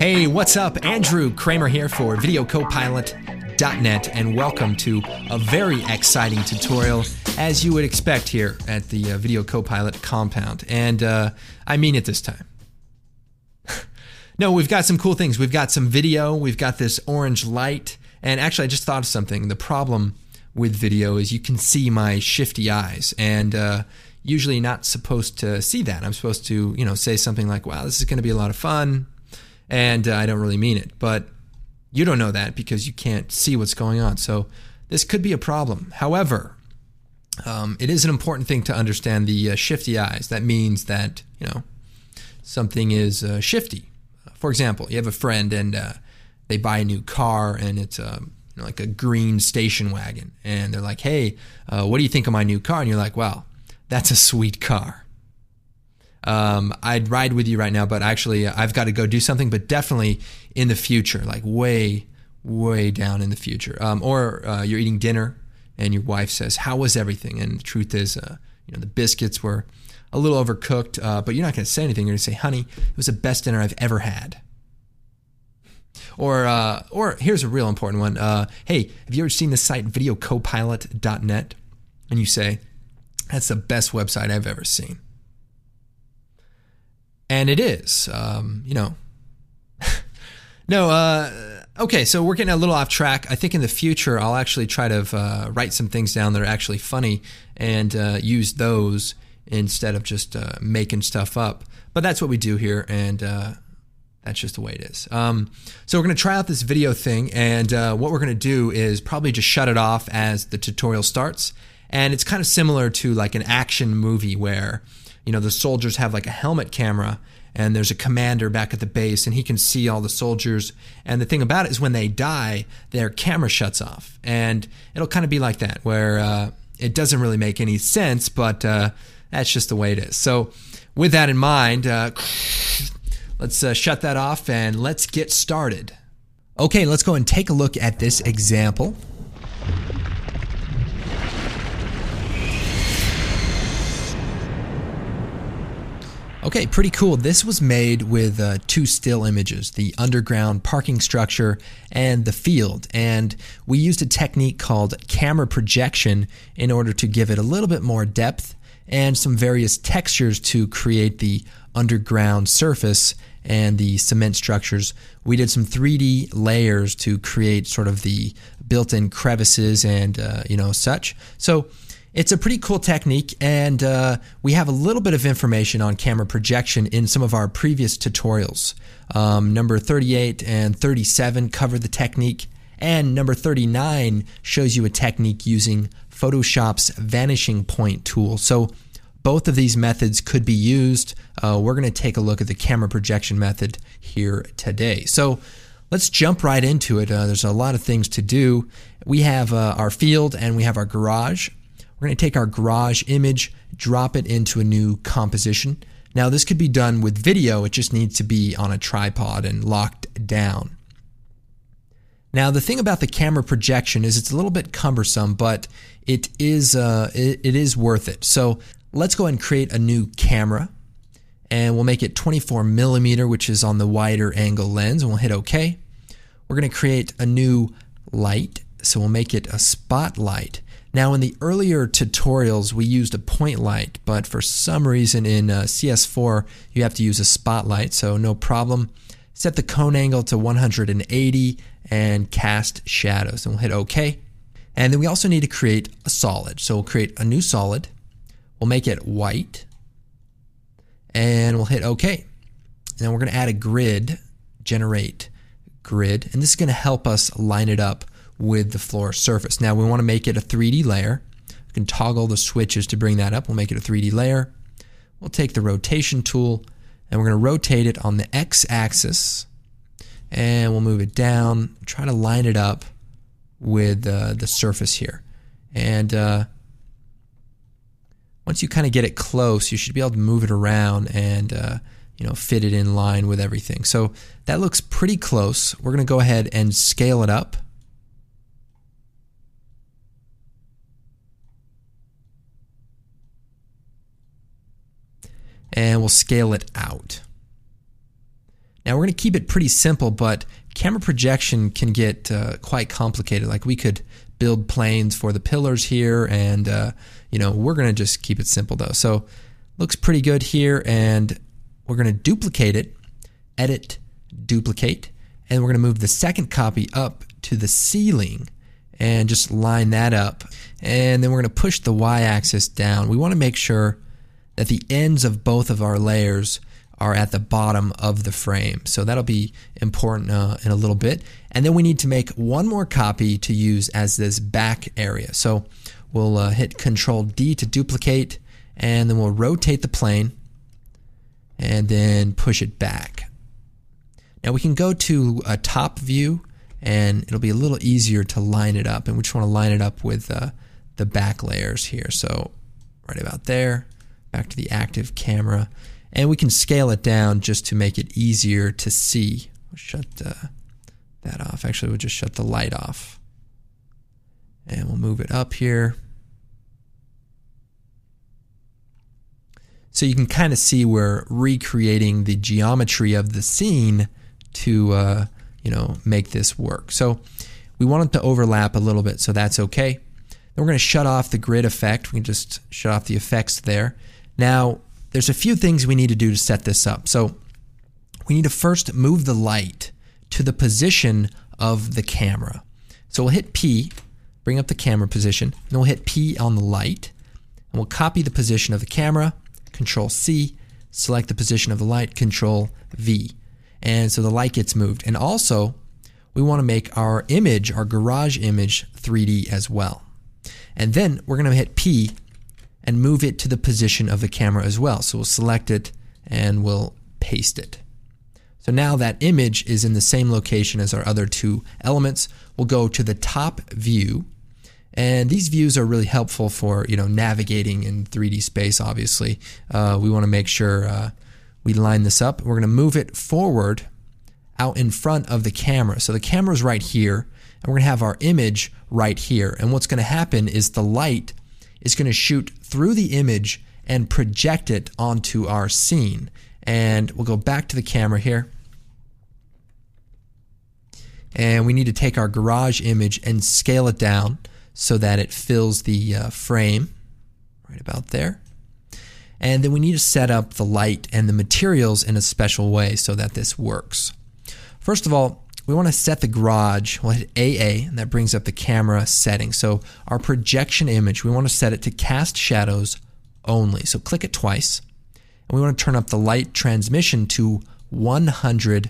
Hey, what's up? Andrew Kramer here for VideoCopilot.net, and welcome to a very exciting tutorial, as you would expect here at the Video Copilot compound. And I mean it this time. No, we've got some cool things. We've got some video, we've got this orange light, and actually I just thought of something. The problem with video is you can see my shifty eyes, and usually not supposed to see that. I'm supposed to, say something like, wow, this is going to be a lot of fun. And I don't really mean it, but you don't know that because you can't see what's going on. So this could be a problem. However, it is an important thing to understand the shifty eyes. That means that, something is shifty. For example, you have a friend and they buy a new car and it's like a green station wagon. And they're like, hey, what do you think of my new car? And you're like, wow, that's a sweet car. I'd ride with you right now, but actually I've got to go do something, but definitely in the future, like way, way down in the future. Or you're eating dinner and your wife says, how was everything? And the truth is, the biscuits were a little overcooked, but you're not going to say anything. You're going to say, honey, it was the best dinner I've ever had. Or here's a real important one. Hey, have you ever seen the site VideoCopilot.net? And you say, that's the best website I've ever seen. And it is, okay, so we're getting a little off track. I think in the future, I'll actually try to write some things down that are actually funny and use those instead of just making stuff up. But that's what we do here, and that's just the way it is. So we're going to try out this video thing, and what we're going to do is probably just shut it off as the tutorial starts. And it's kind of similar to like an action movie where the soldiers have like a helmet camera and there's a commander back at the base and he can see all the soldiers. And the thing about it is when they die, their camera shuts off. And it'll kind of be like that where it doesn't really make any sense, but that's just the way it is. So with that in mind, let's shut that off and let's get started. Okay, let's go and take a look at this example. Okay, pretty cool. This was made with two still images, the underground parking structure and the field. And we used a technique called camera projection in order to give it a little bit more depth and some various textures to create the underground surface and the cement structures. We did some 3D layers to create sort of the built-in crevices and such. So it's a pretty cool technique, and we have a little bit of information on camera projection in some of our previous tutorials. Number 38 and 37 cover the technique, and number 39 shows you a technique using Photoshop's vanishing point tool. So both of these methods could be used. We're going to take a look at the camera projection method here today. So let's jump right into it. There's a lot of things to do. We have our field and we have our garage. We're going to take our garage image, drop it into a new composition. Now this could be done with video, it just needs to be on a tripod and locked down. Now the thing about the camera projection is it's a little bit cumbersome, but it is worth it. So let's go ahead and create a new camera, and we'll make it 24mm, which is on the wider angle lens, and we'll hit OK. We're going to create a new light, so we'll make it a spotlight. Now in the earlier tutorials we used a point light, but for some reason in CS4 you have to use a spotlight, so no problem. Set the cone angle to 180 and cast shadows, and we'll hit OK. And then we also need to create a solid, so we'll create a new solid. We'll make it white, and we'll hit OK. And then we're going to add a grid, generate grid, and this is going to help us line it up with the floor surface. Now we want to make it a 3D layer. We can toggle the switches to bring that up. We'll make it a 3D layer. We'll take the rotation tool and we're going to rotate it on the x-axis, and we'll move it down, try to line it up with the surface here. And once you kind of get it close, you should be able to move it around and fit it in line with everything. So that looks pretty close. We're going to go ahead and scale it up. And we'll scale it out. Now we're going to keep it pretty simple, but camera projection can get quite complicated. Like we could build planes for the pillars here, and we're going to just keep it simple though. So looks pretty good here, and we're going to duplicate it, edit, duplicate, and we're going to move the second copy up to the ceiling and just line that up. And then we're going to push the y-axis down. We want to make sure that the ends of both of our layers are at the bottom of the frame. So that'll be important in a little bit. And then we need to make one more copy to use as this back area. So we'll hit Control D to duplicate, and then we'll rotate the plane and then push it back. Now we can go to a top view, and it'll be a little easier to line it up, and we just want to line it up with the back layers here. So right about there, back to the active camera, and we can scale it down just to make it easier to see. We'll shut that off. Actually, we'll just shut the light off, and we'll move it up here. So you can kind of see we're recreating the geometry of the scene to make this work. So we want it to overlap a little bit, so that's okay. Then we're going to shut off the grid effect. We can just shut off the effects there. Now, there's a few things we need to do to set this up. So we need to first move the light to the position of the camera. So we'll hit P, bring up the camera position, and then we'll hit P on the light, and we'll copy the position of the camera, Control C, select the position of the light, Control V. And so the light gets moved. And also, we want to make our image, our garage image, 3D as well. And then we're going to hit P and move it to the position of the camera as well. So we'll select it and we'll paste it. So now that image is in the same location as our other two elements. We'll go to the top view. And these views are really helpful for navigating in 3D space, obviously. We want to make sure we line this up. We're going to move it forward out in front of the camera. So the camera's right here, and we're going to have our image right here. And what's going to happen is the light is going to shoot through the image and project it onto our scene. And we'll go back to the camera here. And we need to take our garage image and scale it down so that it fills the frame right about there. And then we need to set up the light and the materials in a special way so that this works. First of all, we want to set the garage. We'll hit AA, and that brings up the camera settings. So our projection image, we want to set it to cast shadows only. So click it twice. And we want to turn up the light transmission to 100%.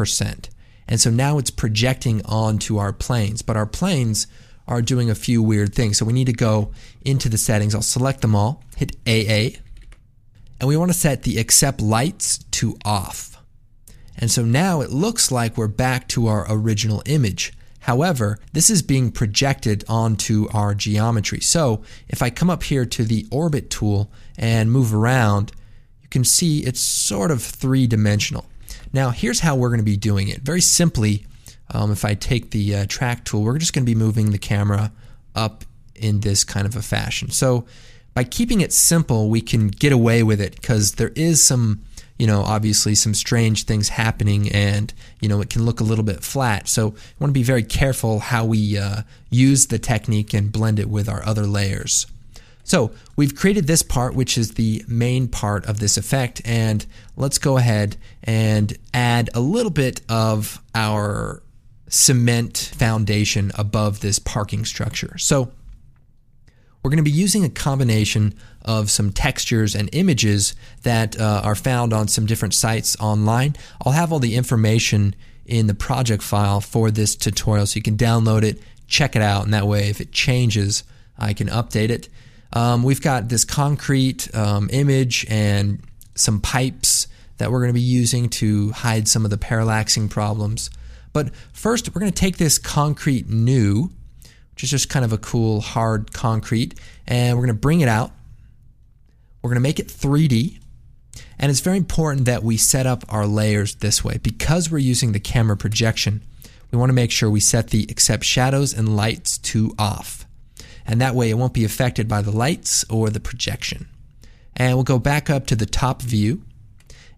And so now it's projecting onto our planes. But our planes are doing a few weird things. So we need to go into the settings. I'll select them all, hit AA. And we want to set the accept lights to off. And so now it looks like we're back to our original image. However, this is being projected onto our geometry. So if I come up here to the orbit tool and move around, you can see it's sort of three-dimensional. Now here's how we're going to be doing it. Very simply, if I take the track tool, we're just going to be moving the camera up in this kind of a fashion. So by keeping it simple, we can get away with it because there is some, obviously some strange things happening, and, it can look a little bit flat. So we want to be very careful how we use the technique and blend it with our other layers. So we've created this part, which is the main part of this effect, and let's go ahead and add a little bit of our cement foundation above this parking structure. So we're going to be using a combination of some textures and images that are found on some different sites online. I'll have all the information in the project file for this tutorial, so you can download it, check it out, and that way if it changes, I can update it. We've got this concrete image and some pipes that we're going to be using to hide some of the parallaxing problems. But first, we're going to take this concrete new, which is just kind of a cool hard concrete, and we're going to bring it out. We're going to make it 3D, and it's very important that we set up our layers this way. Because we're using the camera projection, we want to make sure we set the accept shadows and lights to off, and that way it won't be affected by the lights or the projection. And we'll go back up to the top view,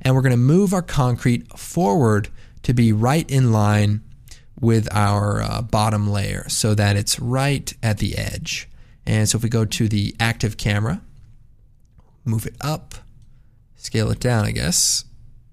and we're going to move our concrete forward to be right in line with our bottom layer so that it's right at the edge. And so if we go to the active camera, move it up, scale it down, I guess.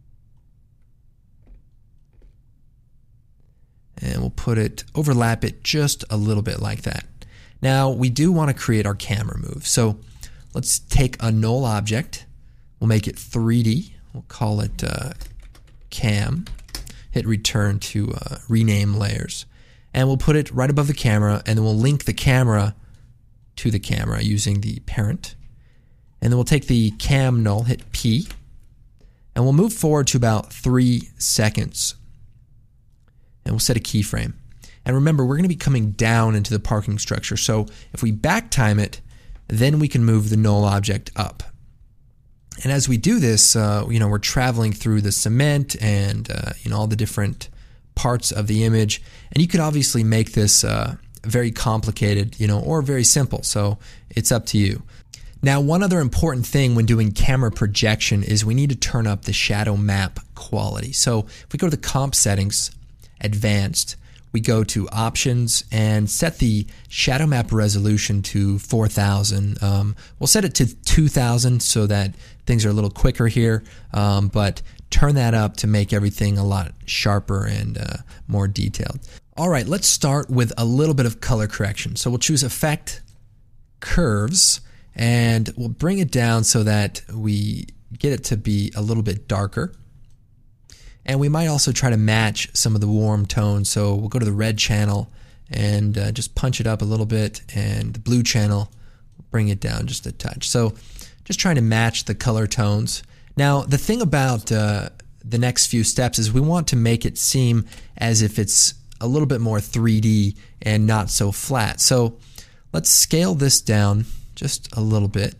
And we'll overlap it just a little bit like that. Now we do want to create our camera move. So let's take a null object. We'll make it 3D. We'll call it cam. Hit return to rename layers. And we'll put it right above the camera, and then we'll link the camera to the camera using the parent. And then we'll take the cam null, hit P, and we'll move forward to about 3 seconds. And we'll set a keyframe. And remember, we're going to be coming down into the parking structure. So if we back time it, then we can move the null object up. And as we do this, we're traveling through the cement and all the different parts of the image. And you could obviously make this very complicated, or very simple. So it's up to you. Now, one other important thing when doing camera projection is we need to turn up the shadow map quality. So if we go to the comp settings, advanced, we go to options and set the shadow map resolution to 4000. We'll set it to 2000 so that things are a little quicker here, but turn that up to make everything a lot sharper and more detailed. All right, let's start with a little bit of color correction. So we'll choose Effect, Curves, and we'll bring it down so that we get it to be a little bit darker. And we might also try to match some of the warm tones. So we'll go to the red channel and just punch it up a little bit, and the blue channel, bring it down just a touch. So just trying to match the color tones. Now, the thing about the next few steps is we want to make it seem as if it's a little bit more 3D and not so flat. So let's scale this down just a little bit,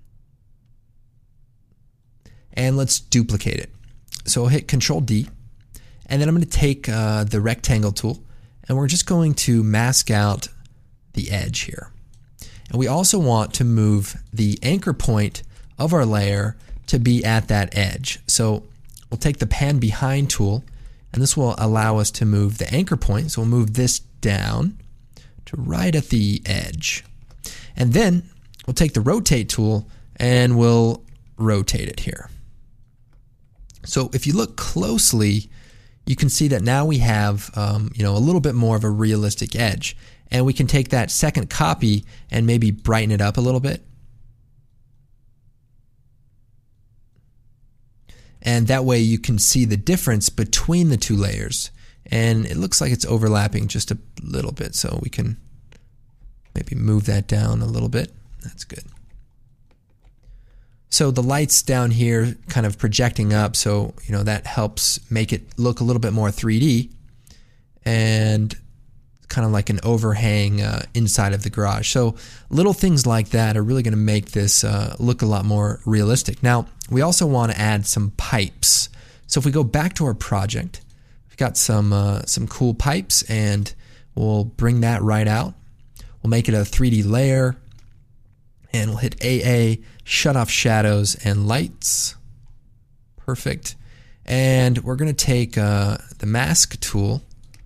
and let's duplicate it. So I'll hit Control D, and then I'm going to take the rectangle tool, and we're just going to mask out the edge here. And we also want to move the anchor point of our layer to be at that edge. So we'll take the Pan Behind tool, and this will allow us to move the anchor point. So we'll move this down to right at the edge. And then we'll take the Rotate tool, and we'll rotate it here. So if you look closely, you can see that now we have a little bit more of a realistic edge. And we can take that second copy and maybe brighten it up a little bit. And that way you can see the difference between the two layers. And it looks like it's overlapping just a little bit, so we can maybe move that down a little bit. That's good. So the lights down here kind of projecting up, so that helps make it look a little bit more 3D and kind of like an overhang inside of the garage. So little things like that are really going to make this look a lot more realistic. Now, we also want to add some pipes. So if we go back to our project, we've got some cool pipes, and we'll bring that right out. We'll make it a 3D layer, and we'll hit AA, shut off shadows and lights. Perfect. And we're going to take the mask tool,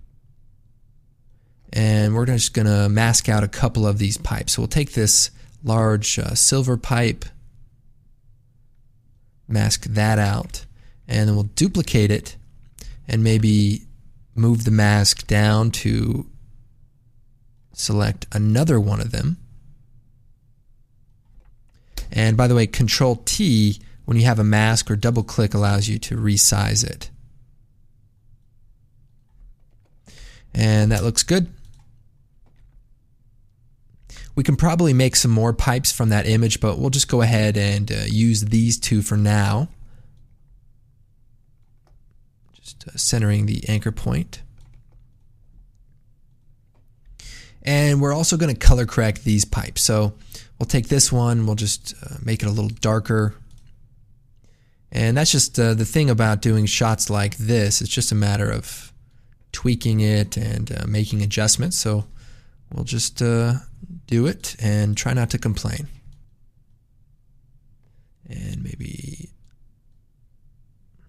and we're just going to mask out a couple of these pipes. So we'll take this large silver pipe, mask that out, and then we'll duplicate it and maybe move the mask down to select another one of them. And by the way, Control T, when you have a mask, or double click, allows you to resize it. And that looks good. We can probably make some more pipes from that image, but we'll just go ahead and use these two for now. Just centering the anchor point. And we're also going to color correct these pipes. So we'll take this one, we'll just make it a little darker. And that's just the thing about doing shots like this. It's just a matter of tweaking it and making adjustments. So we'll just do it and try not to complain. And maybe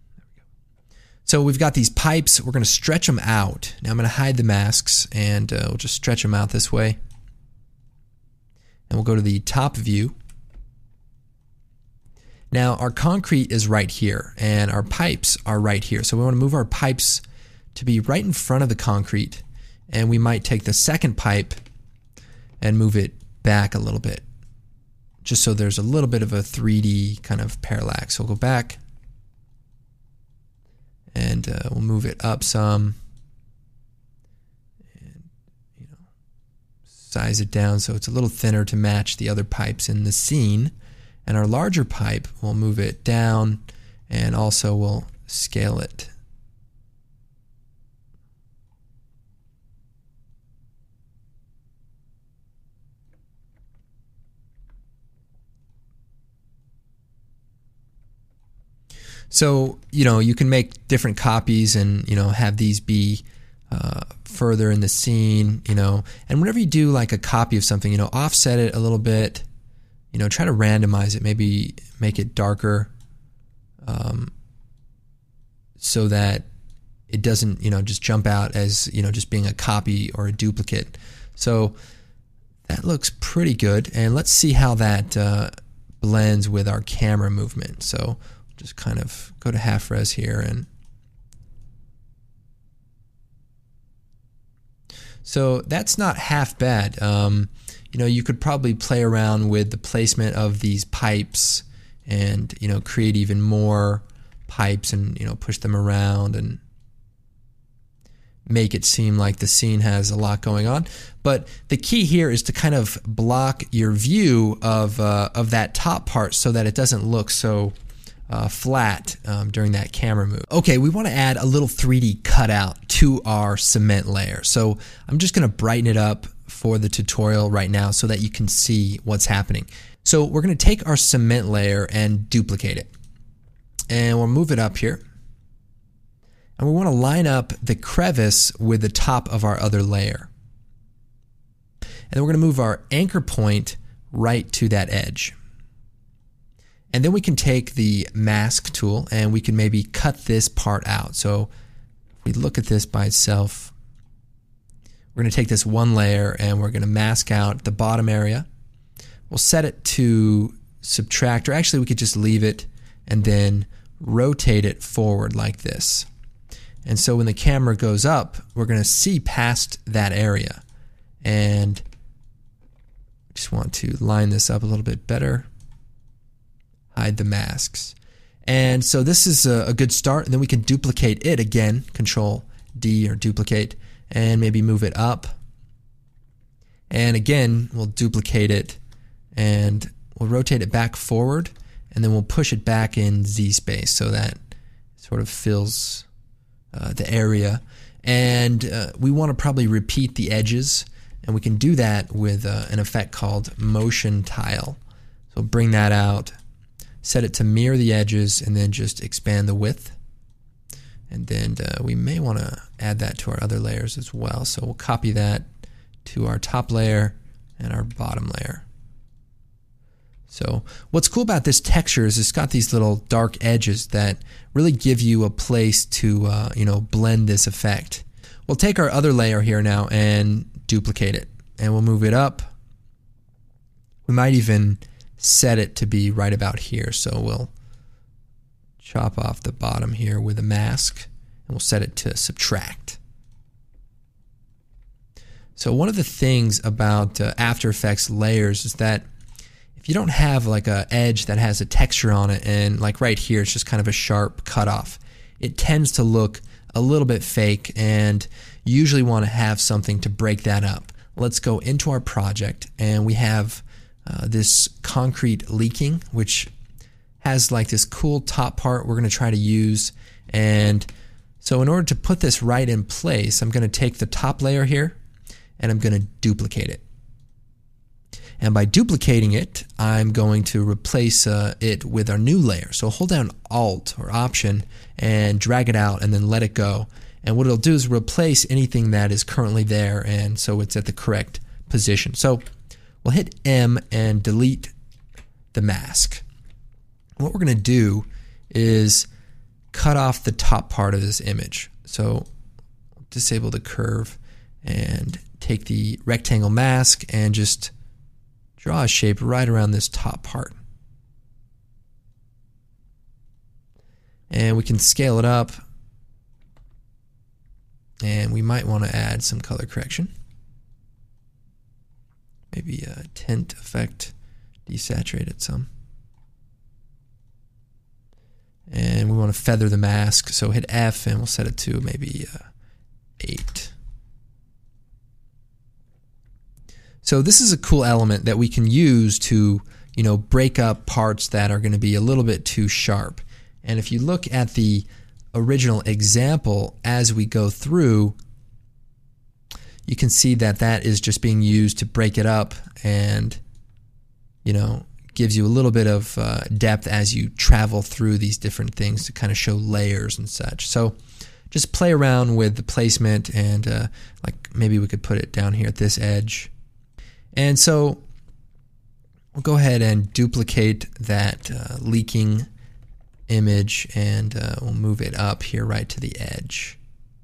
So we've got these pipes. We're going to stretch them out. Now I'm going to hide the masks, and we'll just stretch them out this way. And we'll go to the top view. Now our concrete is right here, and our pipes are right here. So we want to move our pipes to be right in front of the concrete, and we might take the second pipe and move it back a little bit, just so there's a little bit of a 3D kind of parallax. So we'll go back, and we'll move it up some, and size it down so it's a little thinner to match the other pipes in the scene. And our larger pipe, we'll move it down, and also we'll scale it. So, you can make different copies and, have these be further in the scene, and whenever you do like a copy of something, offset it a little bit, try to randomize it, maybe make it darker, so that it doesn't, just jump out as, just being a copy or a duplicate. So that looks pretty good. And let's see how that blends with our camera movement. So just kind of go to half res here, and so that's not half bad. You could probably play around with the placement of these pipes and create even more pipes and push them around and make it seem like the scene has a lot going on. But the key here is to kind of block your view of that top part so that it doesn't look so flat during that camera move. Okay, we want to add a little 3D cutout to our cement layer. So I'm just going to brighten it up for the tutorial right now so that you can see what's happening. So we're going to take our cement layer and duplicate it. And we'll move it up here. And we want to line up the crevice with the top of our other layer. And then we're going to move our anchor point right to that edge. And then we can take the mask tool and we can maybe cut this part out. So if we look at this by itself, we're going to take this one layer and we're going to mask out the bottom area. We'll set it to subtract, or actually we could just leave it and then rotate it forward like this. And so when the camera goes up, we're going to see past that area. And just want to line this up a little bit better. Hide the masks. And so this is a good start, and then we can duplicate it again, Control D or duplicate, and maybe move it up. And again, we'll duplicate it and we'll rotate it back forward, and then we'll push it back in Z space so that sort of fills the area. And we want to probably repeat the edges, and we can do that with an effect called motion tile. So bring that out, set it to mirror the edges, and then just expand the width. And then we may want to add that to our other layers as well. So we'll copy that to our top layer and our bottom layer. So what's cool about this texture is it's got these little dark edges that really give you a place to blend this effect. We'll take our other layer here now and duplicate it, and we'll move it up. We might even set it to be right about here, so we'll chop off the bottom here with a mask, and we'll set it to subtract. So one of the things about After Effects layers is that if you don't have like a edge that has a texture on it, and like right here it's just kind of a sharp cutoff, it tends to look a little bit fake, and you usually want to have something to break that up. Let's go into our project, and we have this concrete leaking, which has like this cool top part we're going to try to use. And so in order to put this right in place, I'm going to take the top layer here and I'm going to duplicate it. And by duplicating it, I'm going to replace it with our new layer. So hold down Alt or Option and drag it out and then let it go. And what it'll do is replace anything that is currently there, and so it's at the correct position. So we'll hit M and delete the mask. What we're going to do is cut off the top part of this image. So disable the curve and take the rectangle mask and just draw a shape right around this top part. And we can scale it up, and we might want to add some color correction. Maybe a tint effect, desaturate it some. And we want to feather the mask, so hit F and we'll set it to maybe 8. So this is a cool element that we can use to, break up parts that are going to be a little bit too sharp. And if you look at the original example as we go through, you can see that that is just being used to break it up and, gives you a little bit of depth as you travel through these different things to kind of show layers and such. So just play around with the placement, and like maybe we could put it down here at this edge. And so we'll go ahead and duplicate that leaking image, and we'll move it up here right to the edge.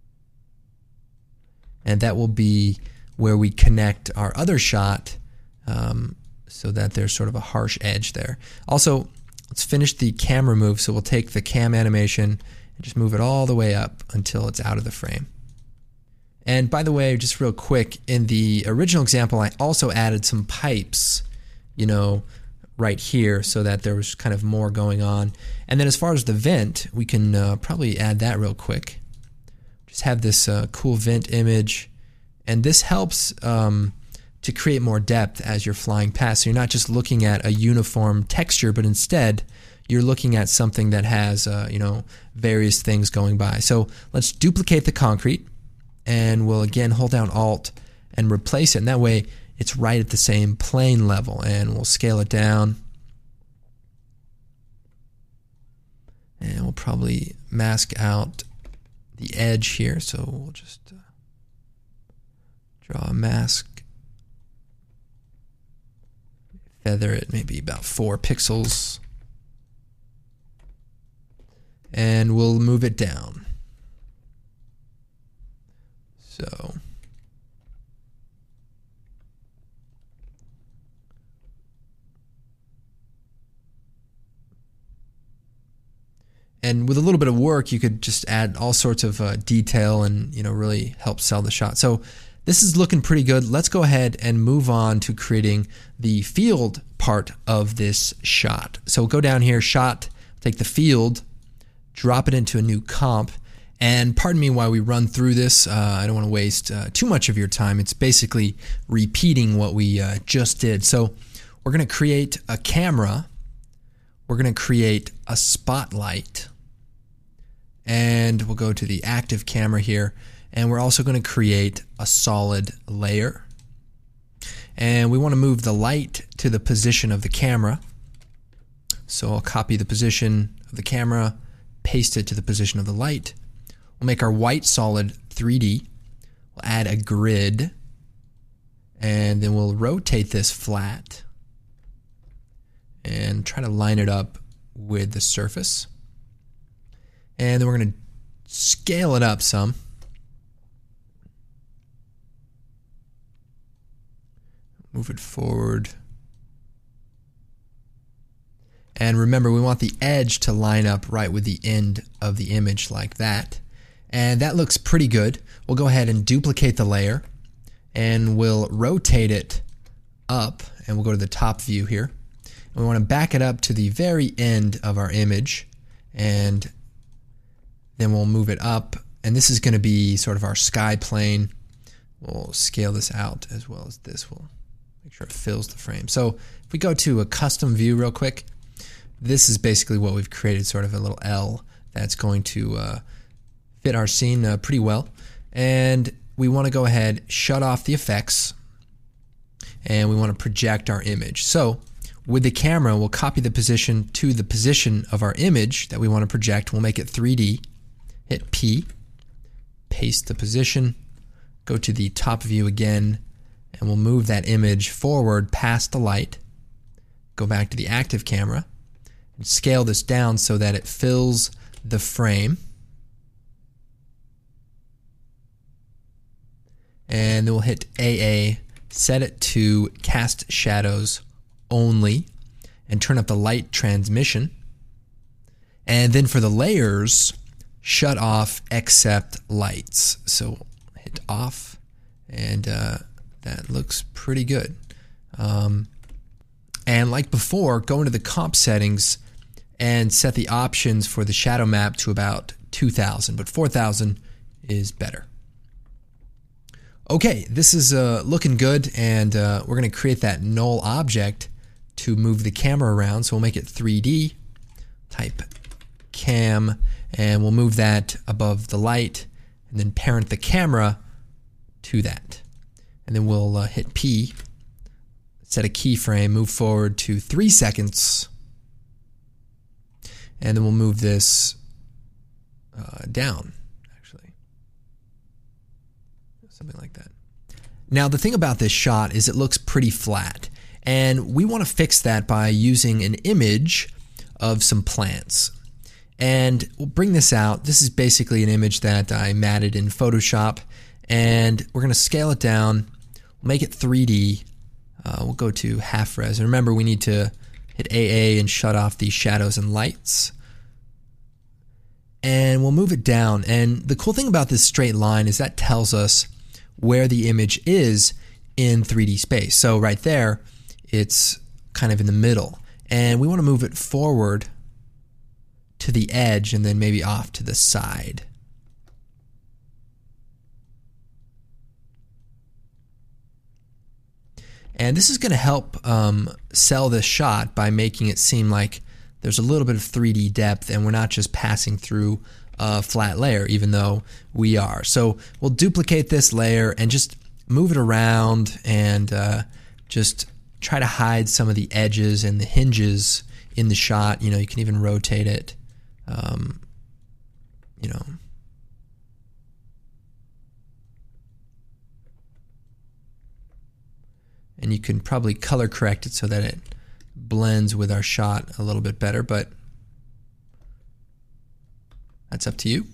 And that will be where we connect our other shot, so that there's sort of a harsh edge there. Also, let's finish the camera move. So we'll take the cam animation and just move it all the way up until it's out of the frame. And by the way, just real quick, in the original example, I also added some pipes, right here, so that there was kind of more going on. And then as far as the vent, we can probably add that real quick. Just have this cool vent image, and this helps to create more depth as you're flying past. So you're not just looking at a uniform texture, but instead you're looking at something that has various things going by. So let's duplicate the concrete, and we'll again hold down Alt and replace it, and that way it's right at the same plane level. And we'll scale it down, and we'll probably mask out the edge here. So we'll just draw a mask, feather it maybe about 4 pixels, and we'll move it down. So and with a little bit of work, you could just add all sorts of detail and really help sell the shot. So this is looking pretty good. Let's go ahead and move on to creating the field part of this shot. So we'll go down here, shot, take the field, drop it into a new comp. And pardon me while we run through this. I don't want to waste too much of your time. It's basically repeating what we just did. So we're going to create a camera. We're going to create a spotlight. And we'll go to the active camera here. And we're also going to create a solid layer. And we want to move the light to the position of the camera. So I'll copy the position of the camera, paste it to the position of the light. We'll make our white solid 3D. We'll add a grid. And then we'll rotate this flat and try to line it up with the surface. And then we're going to scale it up some. Move it forward. And remember, we want the edge to line up right with the end of the image like that. And that looks pretty good. We'll go ahead and duplicate the layer, and we'll rotate it up, and we'll go to the top view here. And we want to back it up to the very end of our image, and then we'll move it up. And this is going to be sort of our sky plane. We'll scale this out as well as this. We'll make sure it fills the frame. So if we go to a custom view real quick, this is basically what we've created, sort of a little L that's going to fit our scene pretty well. And we want to go ahead, shut off the effects, and we want to project our image. So with the camera, we'll copy the position to the position of our image that we want to project. We'll make it 3D. Hit P, paste the position, go to the top view again, and we'll move that image forward past the light. Go back to the active camera and scale this down so that it fills the frame. And then we'll hit AA, set it to cast shadows only, and turn up the light transmission. And then for the layers, shut off except lights. So hit off, and that looks pretty good. And like before, go into the comp settings and set the options for the shadow map to about 2000, but 4000 is better. Okay, this is looking good, and we're going to create that null object to move the camera around. So we'll make it 3D, type cam, and we'll move that above the light, and then parent the camera to that. And then we'll hit P, set a keyframe, move forward to 3 seconds, and then we'll move this down, actually. Something like that. Now, the thing about this shot is it looks pretty flat, and we want to fix that by using an image of some plants. And we'll bring this out. This is basically an image that I matted in Photoshop, and we're going to scale it down. We'll make it 3D. We'll go to half res. And remember, we need to hit AA and shut off the shadows and lights. And we'll move it down. And the cool thing about this straight line is that tells us where the image is in 3D space. So right there, it's kind of in the middle. And we want to move it forward to the edge and then maybe off to the side. And this is going to help sell this shot by making it seem like there's a little bit of 3D depth and we're not just passing through a flat layer, even though we are. So we'll duplicate this layer and just move it around and just try to hide some of the edges and the hinges in the shot. You know, you can even rotate it. You know, and you can probably color correct it so that it blends with our shot a little bit better, but that's up to you.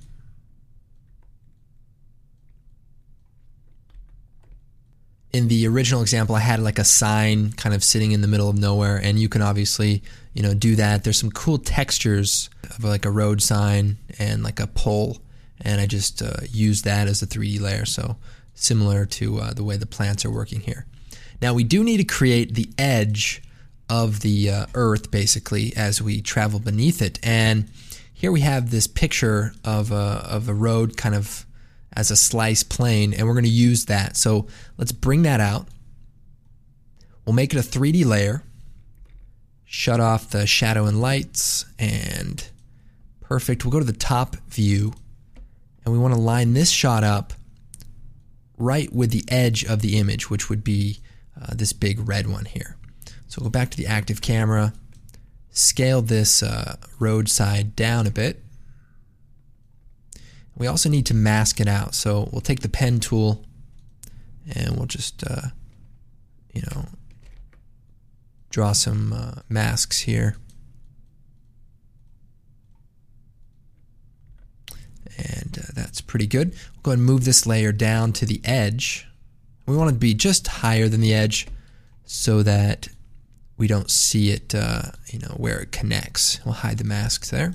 In the original example, I had like a sign kind of sitting in the middle of nowhere, and you can obviously, you know, do that. There's some cool textures of like a road sign and like a pole, and I just used that as a 3D layer, so similar to the way the plants are working here. Now we do need to create the edge of the earth basically as we travel beneath it, and here we have this picture of a road kind of as a slice plane, and we're going to use that. So let's bring that out. We'll make it a 3D layer, shut off the shadow and lights, and perfect. We'll go to the top view, and we want to line this shot up right with the edge of the image, which would be this big red one here. So we'll go back to the active camera, scale this roadside down a bit. We also need to mask it out, so we'll take the pen tool and we'll just, you know, draw some masks here. And that's pretty good. We'll go ahead and move this layer down to the edge. We want it to be just higher than the edge so that we don't see it, you know, where it connects. We'll hide the masks there.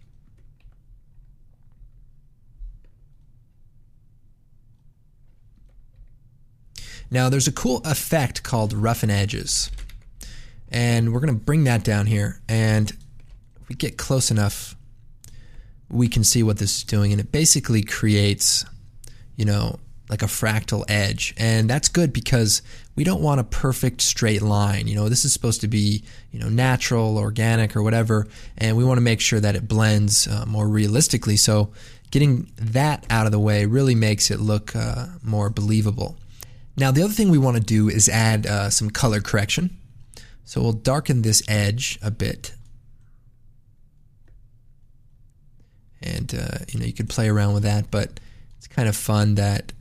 Now there's a cool effect called roughen edges, and we're going to bring that down here, and if we get close enough we can see what this is doing, and it basically creates, you know, like a fractal edge, and that's good because we don't want a perfect straight line. You know, this is supposed to be, you know, natural, organic, or whatever, and we want to make sure that it blends more realistically, so getting that out of the way really makes it look more believable. Now the other thing we want to do is add some color correction. So we'll darken this edge a bit. And you know, you could play around with that, but it's kind of fun that,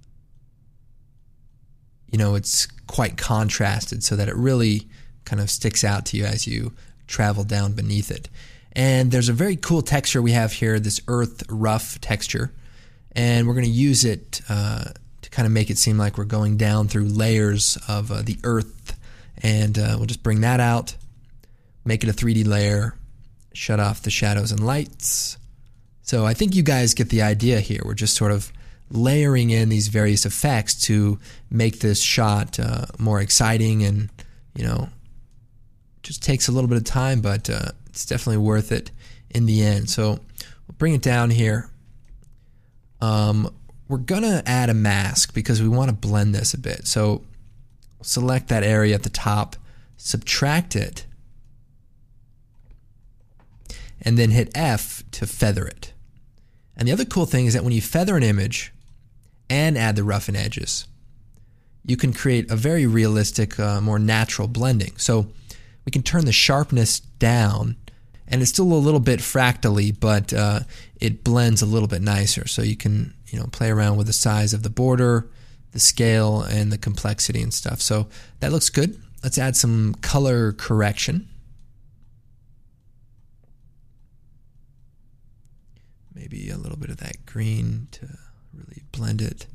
you know, it's quite contrasted so that it really kind of sticks out to you as you travel down beneath it. And there's a very cool texture we have here, this earth rough texture. And we're going to use it to kind of make it seem like we're going down through layers of the earth. And we'll just bring that out, make it a 3D layer, shut off the shadows and lights. So I think you guys get the idea here. We're just sort of layering in these various effects to make this shot more exciting, and just takes a little bit of time, but it's definitely worth it in the end. So we'll bring it down here. We're gonna add a mask because we want to blend this a bit. So select that area at the top, subtract it, and then hit F to feather it. And the other cool thing is that when you feather an image and add the roughen edges, you can create a very realistic, more natural blending. So we can turn the sharpness down, and it's still a little bit fractally, but it blends a little bit nicer. So you can play around with the size of the border, the scale, and the complexity and stuff. So that looks good. Let's add some color correction. Maybe a little bit of that green to really blend it.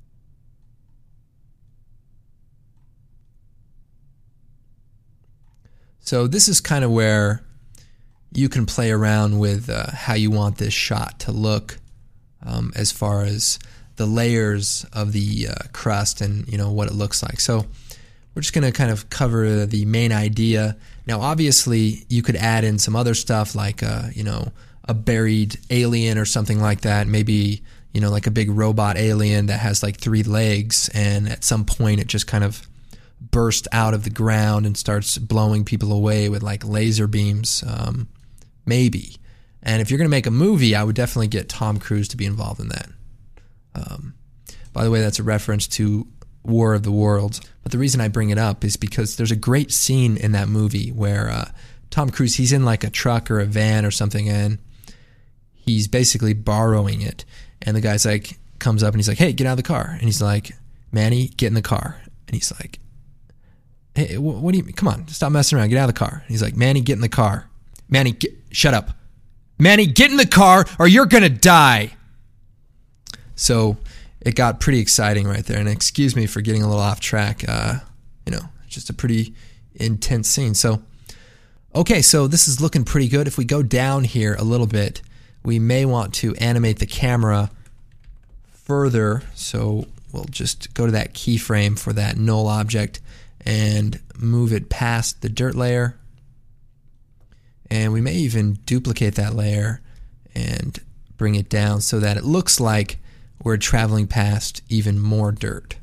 So this is kind of where you can play around with how you want this shot to look, as far as the layers of the crust and what it looks like. So we're just going to kind of cover the main idea. Now obviously you could add in some other stuff like a buried alien or something like that. Maybe like a big robot alien that has like 3 legs, and at some point it just kind of burst out of the ground and starts blowing people away with like laser beams, maybe. And if you're going to make a movie, I would definitely get Tom Cruise to be involved in that. By the way, that's a reference to War of the Worlds. But the reason I bring it up is because there's a great scene in that movie where Tom Cruise, he's in like a truck or a van or something, and he's basically borrowing it. And the guy's like, comes up and he's like, "Hey, get out of the car." And he's like, "Manny, get in the car." And he's like, "Hey, what do you mean? Come on, stop messing around. Get out of the car." And he's like, "Manny, get in the car. Manny, shut up. Manny, get in the car or you're going to die." So it got pretty exciting right there. And excuse me for getting a little off track. Just a pretty intense scene. So, okay, so this is looking pretty good. If we go down here a little bit, we may want to animate the camera further. So we'll just go to that keyframe for that null object and move it past the dirt layer. And we may even duplicate that layer and bring it down so that it looks like we're traveling past even more dirt.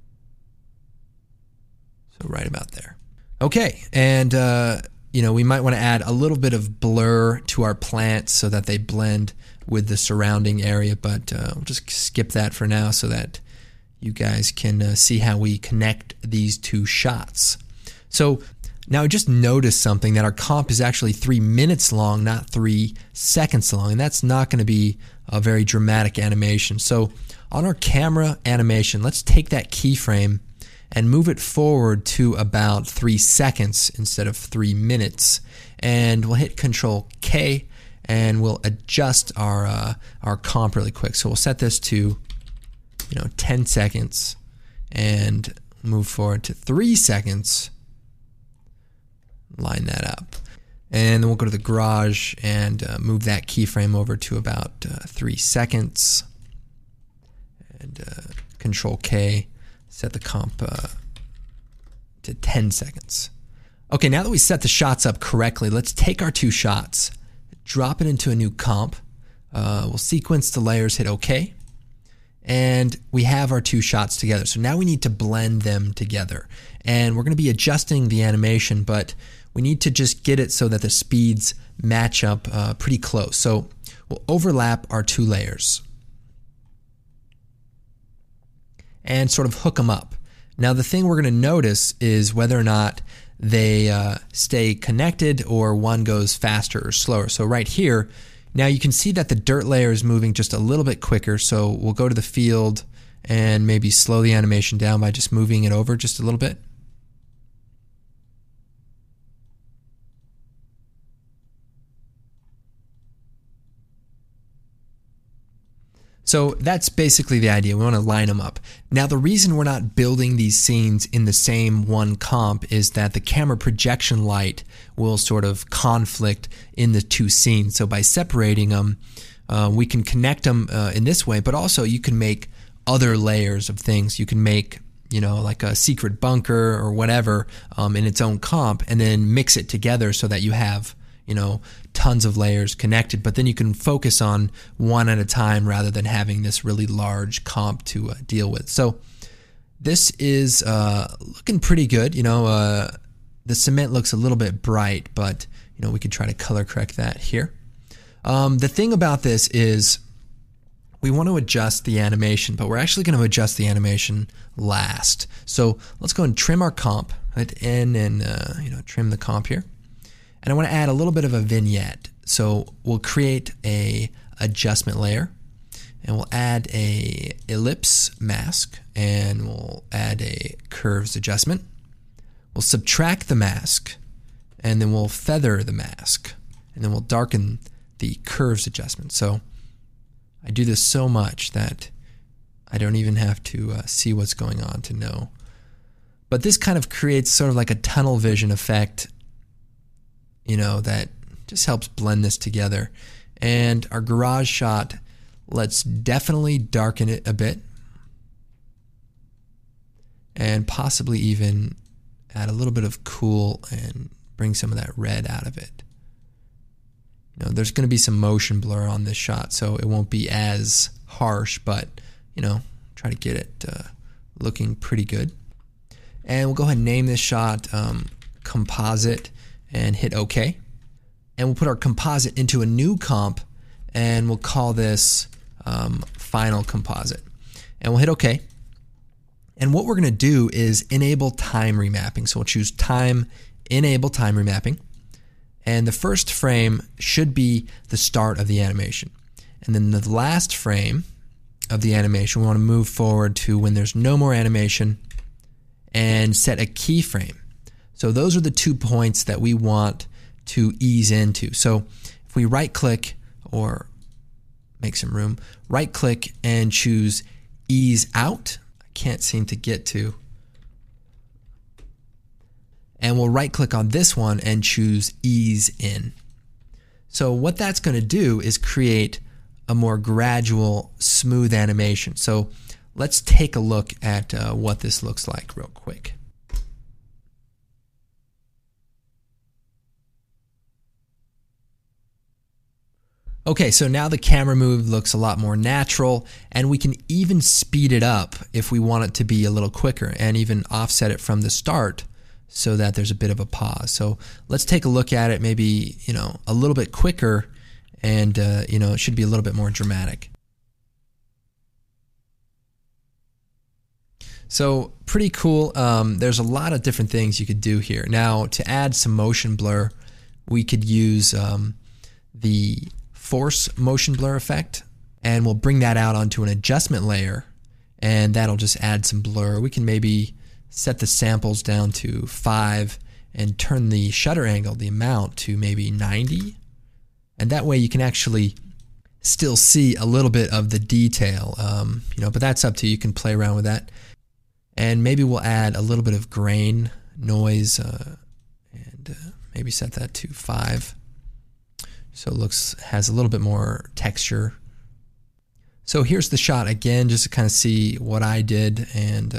So right about there. Okay, and we might want to add a little bit of blur to our plants so that they blend with the surrounding area, but we'll just skip that for now so that you guys can see how we connect these two shots. So now I just noticed something, that our comp is actually 3 minutes long, not 3 seconds long, and that's not going to be a very dramatic animation. So on our camera animation, let's take that keyframe and move it forward to about 3 seconds instead of 3 minutes. And we'll hit Control K and we'll adjust our comp really quick. So we'll set this to 10 seconds and move forward to 3 seconds. Line that up. And then we'll go to the garage and move that keyframe over to about 3 seconds. And Control K, set the comp to 10 seconds. Okay, now that we set the shots up correctly, let's take our 2 shots, drop it into a new comp. We'll sequence the layers, hit OK. And we have our 2 shots together. So now we need to blend them together. And we're going to be adjusting the animation, but we need to just get it so that the speeds match up pretty close. So we'll overlap our 2 layers and sort of hook them up. Now the thing we're going to notice is whether or not they stay connected or one goes faster or slower. So right here, now you can see that the dirt layer is moving just a little bit quicker. So we'll go to the field and maybe slow the animation down by just moving it over just a little bit. So that's basically the idea. We want to line them up. Now, the reason we're not building these scenes in the same one comp is that the camera projection light will sort of conflict in the two scenes. So by separating them, we can connect them in this way, but also you can make other layers of things. You can make, like a secret bunker or whatever in its own comp, and then mix it together so that you have tons of layers connected, but then you can focus on one at a time rather than having this really large comp to deal with. So this is looking pretty good. The cement looks a little bit bright, but we could try to color correct that here. The thing about this is we want to adjust the animation, but we're actually going to adjust the animation last. So let's go and trim our comp, hit N and trim the comp here. And I want to add a little bit of a vignette. So we'll create a adjustment layer, and we'll add a ellipse mask, and we'll add a curves adjustment. We'll subtract the mask, and then we'll feather the mask, and then we'll darken the curves adjustment. So I do this so much that I don't even have to see what's going on to know. But this kind of creates sort of like a tunnel vision effect, that just helps blend this together. And our garage shot, let's definitely darken it a bit, and possibly even add a little bit of cool and bring some of that red out of it. There's going to be some motion blur on this shot, so it won't be as harsh, but try to get it looking pretty good. And we'll go ahead and name this shot composite and hit OK. And we'll put our composite into a new comp, and we'll call this final composite. And we'll hit OK. And what we're going to do is enable time remapping. So we'll choose enable time remapping. And the first frame should be the start of the animation. And then the last frame of the animation, we want to move forward to when there's no more animation and set a keyframe. So those are the 2 points that we want to ease into. So if we right click, or make some room, right click and choose ease out. I can't seem to get to. And we'll right click on this one and choose ease in. So what that's going to do is create a more gradual, smooth animation. So let's take a look at what this looks like real quick. Okay, so now the camera move looks a lot more natural, and we can even speed it up if we want it to be a little quicker, and even offset it from the start so that there's a bit of a pause. So let's take a look at it, maybe a little bit quicker, and it should be a little bit more dramatic. So pretty cool. There's a lot of different things you could do here. Now, to add some motion blur, we could use the force motion blur effect, and we'll bring that out onto an adjustment layer, and that'll just add some blur. We can maybe set the samples down to 5 and turn the shutter angle, the amount, to maybe 90, and that way you can actually still see a little bit of the detail, but that's up to you. You can play around with that. And maybe we'll add a little bit of grain noise and maybe set that to 5. So it has a little bit more texture. So here's the shot again, just to kind of see what I did, and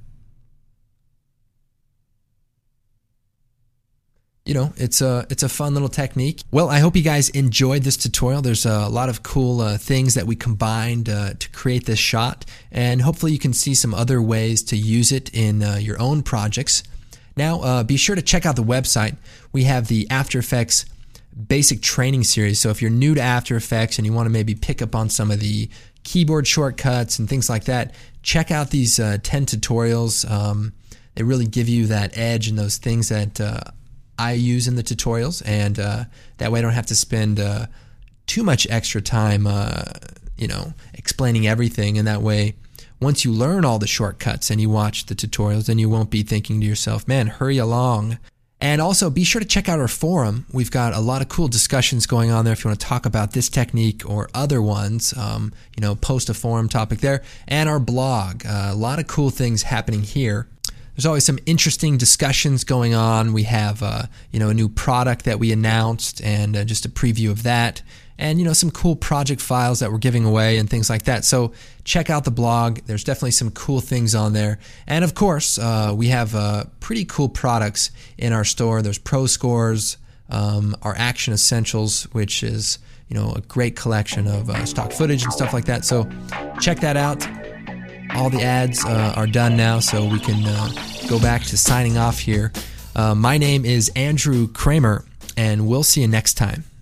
it's a fun little technique. Well, I hope you guys enjoyed this tutorial. There's a lot of cool things that we combined to create this shot, and hopefully you can see some other ways to use it in your own projects. Now, be sure to check out the website. We have the After Effects Basic Training Series. So if you're new to After Effects and you want to maybe pick up on some of the keyboard shortcuts and things like that, check out these 10 tutorials. They really give you that edge and those things that I use in the tutorials, and that way I don't have to spend too much extra time explaining everything, and that way once you learn all the shortcuts and you watch the tutorials, then you won't be thinking to yourself, man, hurry along. And also be sure to check out our forum. We've got a lot of cool discussions going on there if you want to talk about this technique or other ones. Post a forum topic there. And our blog. A lot of cool things happening here. There's always some interesting discussions going on. We have a new product that we announced and just a preview of that. And some cool project files that we're giving away and things like that. So check out the blog. There's definitely some cool things on there. And of course, we have pretty cool products in our store. There's Pro Scores, our Action Essentials, which is a great collection of stock footage and stuff like that. So check that out. All the ads are done now, so we can go back to signing off here. My name is Andrew Kramer, and we'll see you next time.